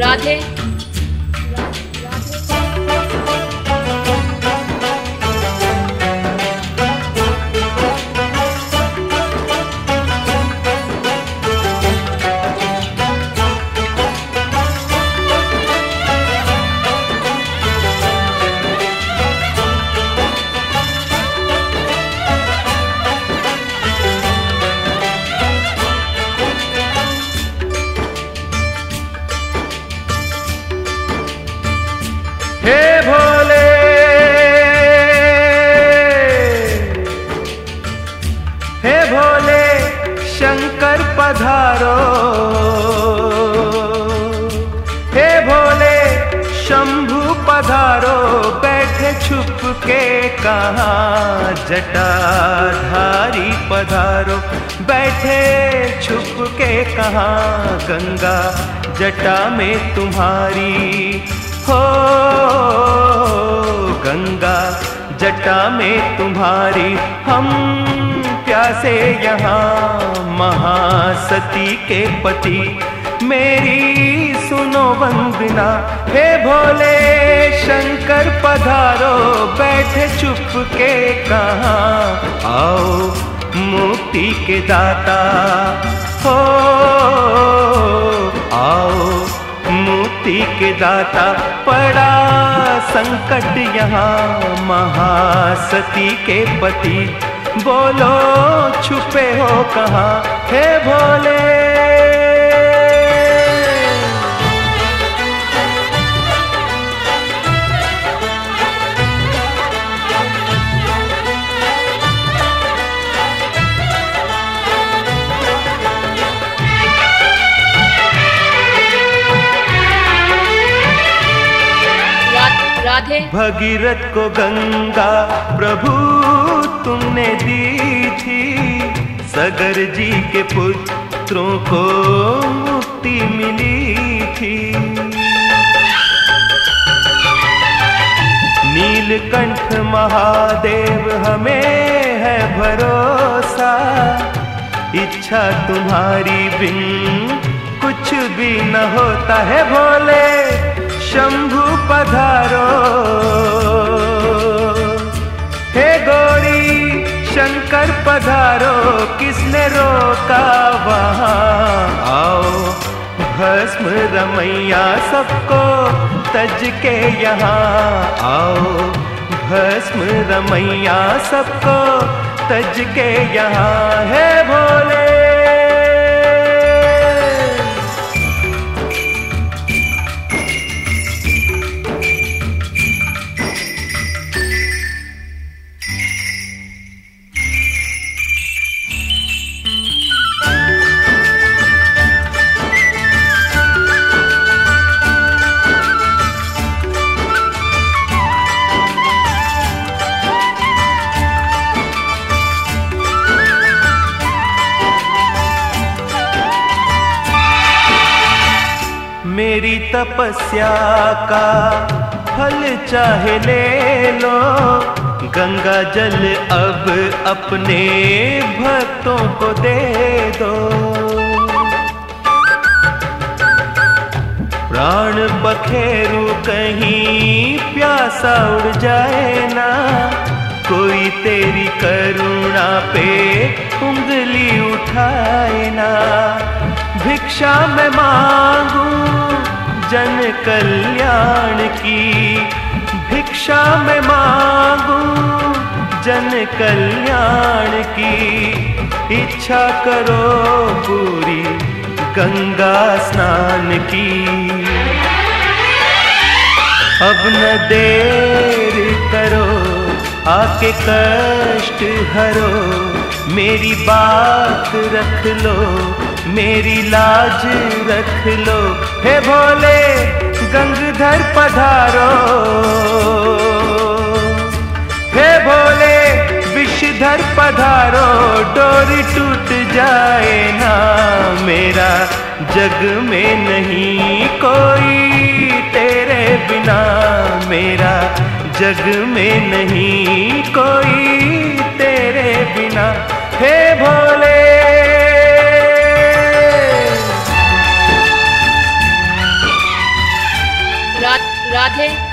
राधे। हे भोले, हे भोले शंकर पधारो, हे भोले शंभु पधारो। बैठे छुप के कहाँ जटाधारी पधारो, बैठे छुप के कहाँ गंगा जटा में तुम्हारी हो, गंगा जटा में तुम्हारी। हम प्यासे यहाँ महासती के पति, मेरी सुनो वंदना। हे भोले शंकर पधारो, बैठे चुप के कहाँ आओ मुक्ति के दाता हो, आओ मुक्ति के दाता। पड़ा संकट यहाँ महासती के पति, बोलो छुपे हो कहाँ हे भोले। राधे। भगीरथ को गंगा प्रभु तुमने दी थी, सगर जी के पुत्रों को मुक्ति मिली थी। नीलकंठ महादेव हमें है भरोसा, इच्छा तुम्हारी बिन कुछ भी न होता है। भोले शंभु पधारो, हे गौरी शंकर पधारो। किसने रोका वहाँ आओ भस्म रमैया, सबको तज के यहाँ आओ भस्म रमैया, सबको तज के यहाँ है भोले। मेरी तपस्या का फल चाहे ले लो, गंगा जल अब अपने भक्तों को दे दो। प्राण बखेरू कहीं प्यासा उड़ जाए ना, कोई तेरी करुणा पे उंगली उठाए ना। भिक्षा मैं मांगू जन कल्याण की, भिक्षा मैं मांगू जन कल्याण की। इच्छा करो पूरी गंगा स्नान की, अब न देर करो आके कष्ट हरो। मेरी बात रख लो, मेरी लाज रख लो। हे भोले गंगाधर पधारो, हे भोले विषधर पधारो। डोरी टूट जाए ना मेरा, जग में नहीं कोई तेरे बिना। मेरा जग में नहीं कोई तेरे बिना हे भोले। राधे